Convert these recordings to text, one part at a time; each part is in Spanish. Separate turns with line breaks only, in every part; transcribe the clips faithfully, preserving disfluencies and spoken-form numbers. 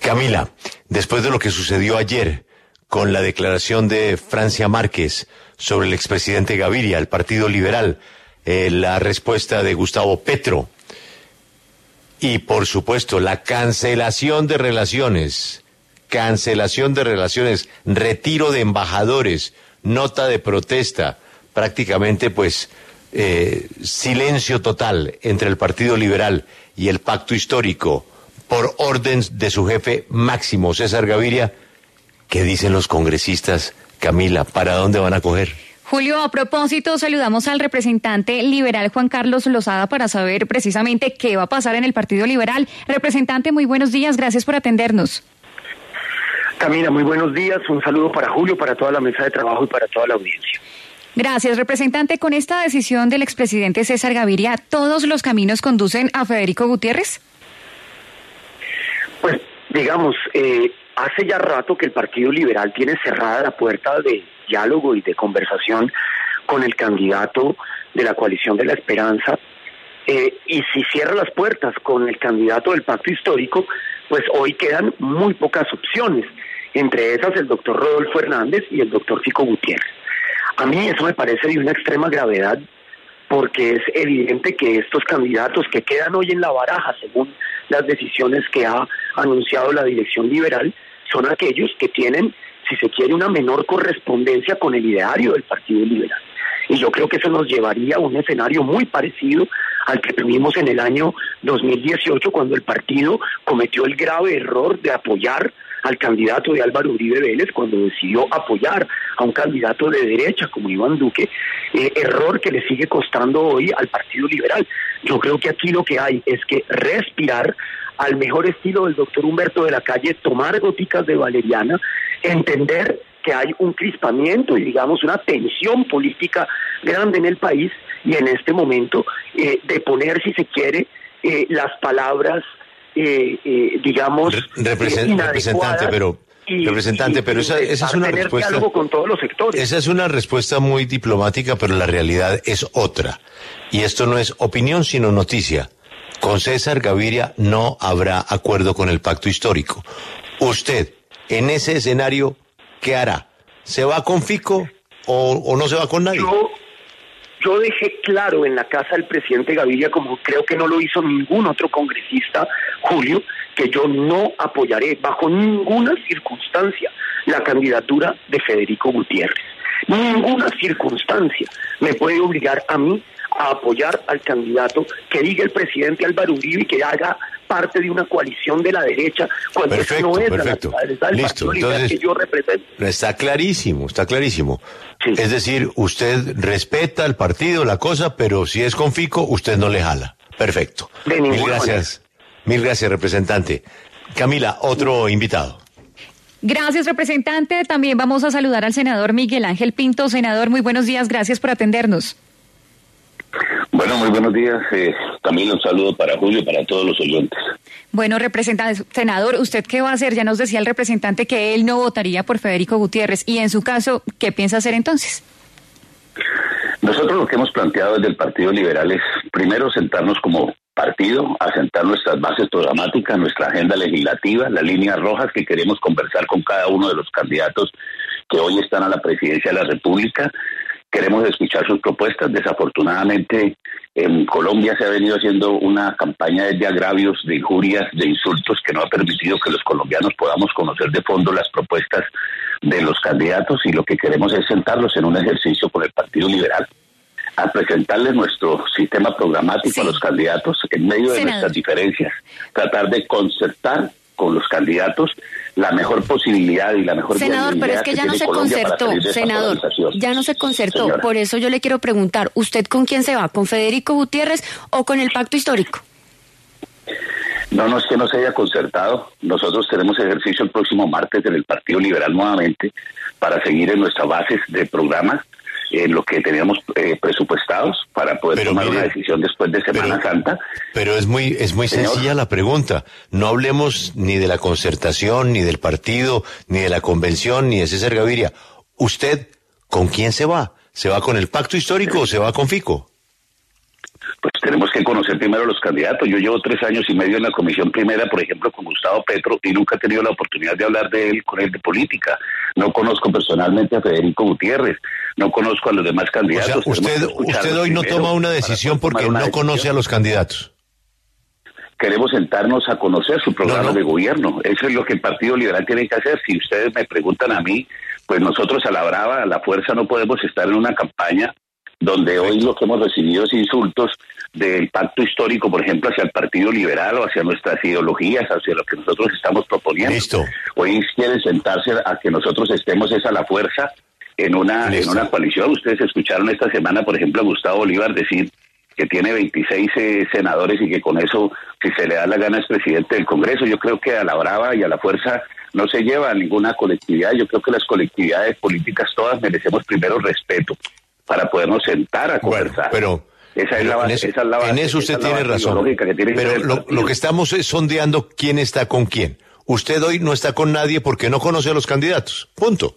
Camila, después de lo que sucedió ayer con la declaración de Francia Márquez sobre el expresidente Gaviria, el Partido Liberal, eh, la respuesta de Gustavo Petro y, por supuesto, la cancelación de relaciones, cancelación de relaciones, retiro de embajadores, nota de protesta, prácticamente, pues, eh, silencio total entre el Partido Liberal y el Pacto Histórico, por orden de su jefe máximo, César Gaviria. ¿Qué dicen los congresistas, Camila? ¿Para dónde van a coger?
Julio, a propósito, saludamos al representante liberal Juan Carlos Lozada para saber precisamente qué va a pasar en el Partido Liberal. Representante, muy buenos días, gracias por atendernos.
Camila, muy buenos días, un saludo para Julio, para toda la mesa de trabajo y para toda la audiencia.
Gracias, representante. Con esta decisión del expresidente César Gaviria, ¿todos los caminos conducen a Federico Gutiérrez?
Pues, digamos, eh, hace ya rato que el Partido Liberal tiene cerrada la puerta de diálogo y de conversación con el candidato de la coalición de la Esperanza, eh, y si cierra las puertas con el candidato del Pacto Histórico, pues hoy quedan muy pocas opciones, entre esas el doctor Rodolfo Hernández y el doctor Fico Gutiérrez. A mí eso me parece de una extrema gravedad, porque es evidente que estos candidatos que quedan hoy en la baraja, según las decisiones que ha anunciado la dirección liberal, son aquellos que tienen, si se quiere, una menor correspondencia con el ideario del Partido Liberal. Y yo creo que eso nos llevaría a un escenario muy parecido al que tuvimos en el año dos mil dieciocho, cuando el partido cometió el grave error de apoyar al candidato de Álvaro Uribe Vélez, cuando decidió apoyar a un candidato de derecha como Iván Duque, eh, error que le sigue costando hoy al Partido Liberal. Yo creo que aquí lo que hay es que respirar al mejor estilo del doctor Humberto de la Calle, tomar goticas de valeriana, entender que hay un crispamiento y, digamos, una tensión política grande en el país, y en este momento eh, de poner, si se quiere, eh, las palabras, eh, eh, digamos,
Represent, eh, representante, pero y, representante, y, pero esa, esa es una respuesta
con todos los sectores.
Esa es una respuesta muy diplomática, pero la realidad es otra. Y esto no es opinión, sino noticia. Con César Gaviria no habrá acuerdo con el Pacto Histórico. Usted, en ese escenario, ¿qué hará? ¿Se va con Fico o, o no se va con nadie?
Yo, yo dejé claro en la casa del presidente Gaviria, como creo que no lo hizo ningún otro congresista, Julio, que yo no apoyaré bajo ninguna circunstancia la candidatura de Federico Gutiérrez. Ninguna circunstancia me puede obligar a mí a apoyar al candidato que diga el presidente Álvaro Uribe y que haga parte de una coalición de la derecha, cuando
perfecto,
no es
perfecto.
la naturaleza del
Listo,
Partido Liberal que yo represento.
Está clarísimo, está clarísimo. Sí. Es decir, usted respeta al partido, la cosa, pero si es con Fico, usted no le jala. Perfecto.
De
Mil gracias. Manera. Mil gracias, representante. Camila, otro invitado.
Gracias, representante. También vamos a saludar al senador Miguel Ángel Pinto. Senador, muy buenos días. Gracias por atendernos.
Bueno, muy buenos días, eh, Camila, un saludo para Julio y para todos los oyentes.
Bueno, representante, senador, ¿usted qué va a hacer? Ya nos decía el representante que él no votaría por Federico Gutiérrez, y en su caso, ¿qué piensa hacer entonces?
Nosotros lo que hemos planteado desde el Partido Liberal es, primero, sentarnos como partido, asentar nuestras bases programáticas, nuestra agenda legislativa, las líneas rojas que queremos conversar con cada uno de los candidatos que hoy están a la presidencia de la República. Queremos escuchar sus propuestas. Desafortunadamente, en Colombia se ha venido haciendo una campaña de agravios, de injurias, de insultos, que no ha permitido que los colombianos podamos conocer de fondo las propuestas de los candidatos, y lo que queremos es sentarlos en un ejercicio con el Partido Liberal, a presentarles nuestro sistema programático sí. a los candidatos en medio de Senador. nuestras diferencias, tratar de concertar con los candidatos la mejor posibilidad y la mejor
Senador, pero es que, que ya no se concertó, senador, ya no se concertó. Señora. Por eso yo le quiero preguntar, ¿usted con quién se va? ¿Con Federico Gutiérrez o con el Pacto Histórico?
No, no es que no se haya concertado. Nosotros tenemos ejercicio el próximo martes en el Partido Liberal nuevamente para seguir en nuestras bases de programas, en lo que teníamos eh, presupuestados para poder pero tomar mire, una decisión después de Semana
pero,
Santa.
Pero es muy es muy Señor. sencilla la pregunta. No hablemos ni de la concertación, ni del partido, ni de la convención, ni de César Gaviria. ¿Usted con quién se va? ¿Se va con el Pacto Histórico sí. o se va con Fico?
pues tenemos que conocer primero los candidatos. Yo llevo tres años y medio en la Comisión Primera, por ejemplo, con Gustavo Petro, y nunca he tenido la oportunidad de hablar de él con él de política. No conozco personalmente a Federico Gutiérrez, no conozco a los demás candidatos.
O sea, usted, usted hoy no toma una decisión porque no conoce a los candidatos.
Queremos sentarnos a conocer su programa no, no. de gobierno. Eso es lo que el Partido Liberal tiene que hacer. Si ustedes me preguntan a mí, pues nosotros a la brava, a la fuerza, no podemos estar en una campaña donde hoy lo que hemos recibido es insultos del pacto histórico, por ejemplo, hacia el Partido Liberal o hacia nuestras ideologías, hacia lo que nosotros estamos proponiendo.
Listo.
Hoy quieren sentarse a que nosotros estemos esa la fuerza en una en una coalición. Ustedes escucharon esta semana, por ejemplo, a Gustavo Bolívar decir que tiene veintiséis eh, senadores y que con eso, si se le da la gana, es presidente del Congreso. Yo creo que a la brava y a la fuerza no se lleva a ninguna colectividad. Yo creo que las colectividades políticas todas merecemos primero respeto para podernos sentar a conversar.
Bueno, pero
esa es la base,
en eso,
esa es la base,
en eso usted tiene razón.
Que tiene
pero lo, lo que estamos es sondeando quién está con quién. Usted hoy no está con nadie porque no conoce a los candidatos. Punto.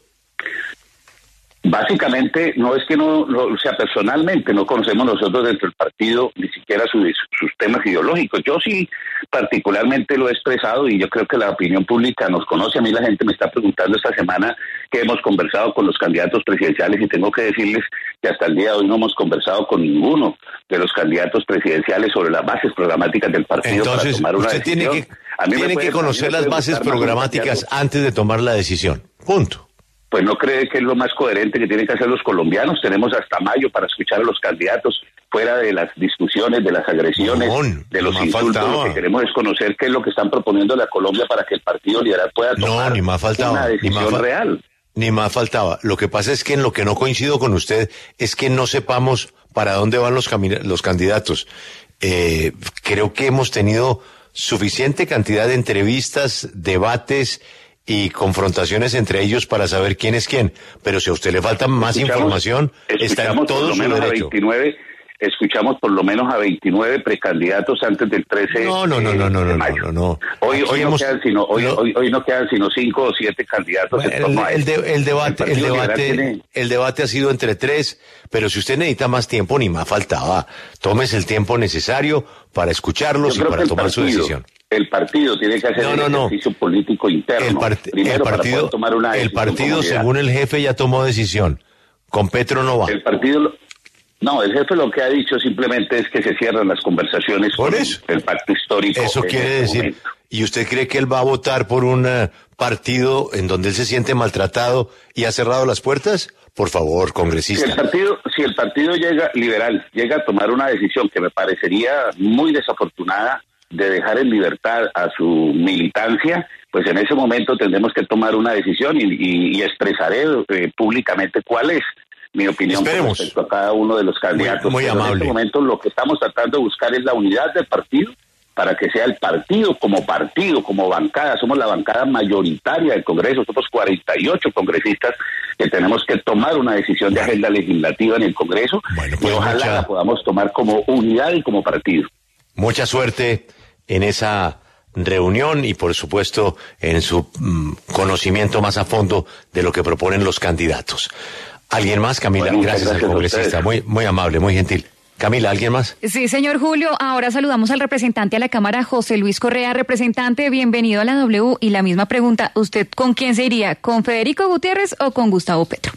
Básicamente, no es que no, no, o sea, personalmente no conocemos nosotros dentro del partido ni siquiera sus, sus temas ideológicos. Yo sí particularmente lo he expresado y yo creo que la opinión pública nos conoce. A mí la gente me está preguntando esta semana que hemos conversado con los candidatos presidenciales y tengo que decirles que hasta el día de hoy no hemos conversado con ninguno de los candidatos presidenciales sobre las bases programáticas del partido.
Entonces,
para tomar una
usted
decisión.
tiene que, tiene que conocer las bases programáticas antes de tomar la decisión. Punto.
Pues no cree que es lo más coherente que tienen que hacer los colombianos. Tenemos hasta mayo para escuchar a los candidatos fuera de las discusiones, de las agresiones, no, de los insultos. Faltaba. Lo que queremos es conocer qué es lo que están proponiendo a Colombia para que el Partido Liberal pueda tomar
no, ni más faltaba,
una decisión
ni más
real.
Ni más faltaba. Lo que pasa es que en lo que no coincido con usted es que no sepamos para dónde van los, los candidatos. Eh, creo que hemos tenido suficiente cantidad de entrevistas, debates y confrontaciones entre ellos para saber quién es quién. Pero si a usted le falta más
escuchamos,
información, está en todo su derecho.
veintinueve, escuchamos por lo menos a veintinueve precandidatos antes del trece
no, no, no, no, no,
de
mayo. No, no, no.
Hoy, hoy,
hemos,
no quedan sino, hoy,
no,
hoy, hoy no quedan sino cinco o siete candidatos.
Bueno, en torno el, el, de, el debate, el, el debate, tiene... el debate ha sido entre tres, pero si usted necesita más tiempo, ni más faltaba. Tómese el tiempo necesario para escucharlos y para tomar
partido,
su decisión.
El partido tiene que hacer
no, no,
un ejercicio
no.
político interno.
El, part
primero
el partido,
para tomar una
el partido según el jefe, ya tomó decisión. Con Petro no va.
El partido... No, el jefe lo que ha dicho simplemente es que se cierran las conversaciones
por
con
eso.
el pacto histórico.
Eso quiere
este
decir,
momento.
¿Y usted cree que él va a votar por un uh, partido en donde él se siente maltratado y ha cerrado las puertas? Por favor, congresista.
Si el partido, si el partido llega liberal, llega a tomar una decisión que me parecería muy desafortunada de dejar en libertad a su militancia, pues en ese momento tendremos que tomar una decisión y, y, y expresaré eh, públicamente cuál es mi opinión
Esperemos.
respecto a cada uno de los candidatos.
Muy, muy amable.
En este momento lo que estamos tratando de buscar es la unidad del partido para que sea el partido como partido, como bancada. Somos la bancada mayoritaria del Congreso, somos cuarenta y ocho congresistas que tenemos que tomar una decisión de agenda legislativa en el Congreso
bueno, pues
y ojalá
mucha...
la podamos tomar como unidad y como partido.
Mucha suerte en esa reunión y por supuesto en su mm, conocimiento más a fondo de lo que proponen los candidatos. ¿Alguien más, Camila?
Bueno,
gracias, gracias al congresista, muy, muy amable, muy gentil. Camila, ¿alguien más?
Sí, señor Julio. Ahora saludamos al representante a la Cámara, José Luis Correa. Representante, bienvenido a la W. Y la misma pregunta, ¿usted con quién se iría? ¿Con Federico Gutiérrez o con Gustavo Petro?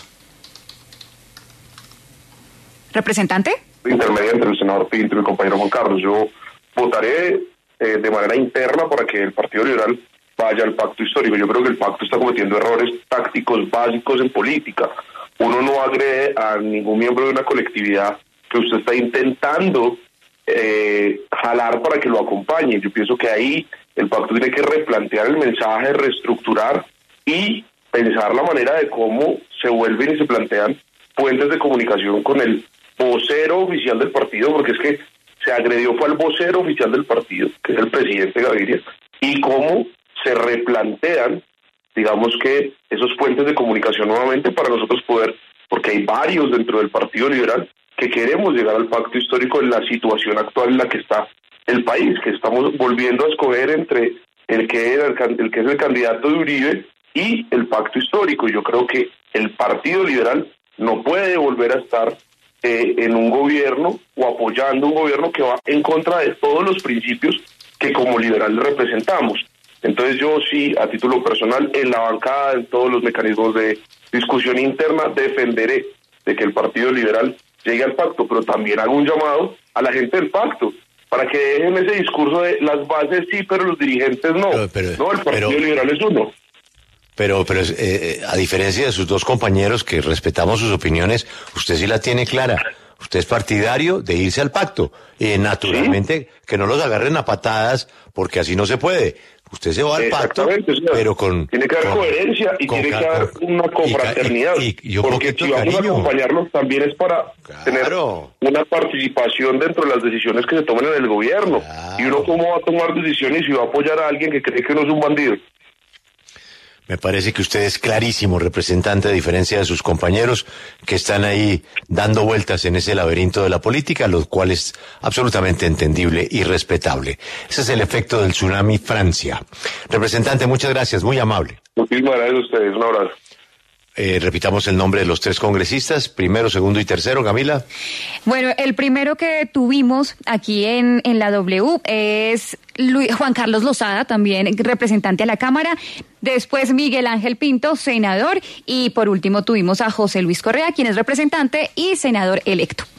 ¿Representante?
Intermedia entre el senador Pinto y el compañero Juan Carlos. Yo votaré eh, de manera interna para que el Partido Liberal vaya al pacto histórico. Yo creo que el pacto está cometiendo errores tácticos básicos en política. Uno no agrede a ningún miembro de una colectividad que usted está intentando eh, jalar para que lo acompañe. Yo pienso que ahí el pacto tiene que replantear el mensaje, reestructurar y pensar la manera de cómo se vuelven y se plantean puentes de comunicación con el vocero oficial del partido, porque es que se agredió fue al vocero oficial del partido, que es el presidente Gaviria, y cómo se replantean, digamos que esos puentes de comunicación nuevamente para nosotros poder, porque hay varios dentro del Partido Liberal que queremos llegar al pacto histórico en la situación actual en la que está el país, que estamos volviendo a escoger entre el que era el, el que es el candidato de Uribe y el pacto histórico. Yo creo que el Partido Liberal no puede volver a estar eh, en un gobierno o apoyando un gobierno que va en contra de todos los principios que como liberales representamos. Entonces yo sí, a título personal, en la bancada, en todos los mecanismos de discusión interna, defenderé de que el Partido Liberal llegue al pacto, pero también hago un llamado a la gente del pacto, para que dejen ese discurso de las bases sí, pero los dirigentes no. Pero, pero, no, el Partido pero, Liberal es uno.
Pero, pero eh, a diferencia de sus dos compañeros, que respetamos sus opiniones, usted sí la tiene clara. Usted es partidario de irse al pacto. Y naturalmente, ¿sí? Que no los agarren a patadas, porque así no se puede. Usted se va al pacto, pero con...
Tiene que haber con, coherencia y con, tiene que haber una confraternidad. Y, y, y porque si vamos cariño. a acompañarlos también es para claro. tener una participación dentro de las decisiones que se tomen en el gobierno. Claro. Y uno cómo va a tomar decisiones y va a apoyar a alguien que cree que uno es un bandido.
Me parece que usted es clarísimo representante, a diferencia de sus compañeros que están ahí dando vueltas en ese laberinto de la política, lo cual es absolutamente entendible y respetable. Ese es el efecto del tsunami Francia. Representante, muchas gracias, muy amable.
Muchísimas gracias a ustedes, un abrazo.
Eh, repitamos el nombre de los tres congresistas, primero, segundo y tercero, Camila.
Bueno, el primero que tuvimos aquí en, en la W es Luis, Juan Carlos Lozada, también representante a la Cámara. Después Miguel Ángel Pinto, senador. Y por último tuvimos a José Luis Correa, quien es representante y senador electo.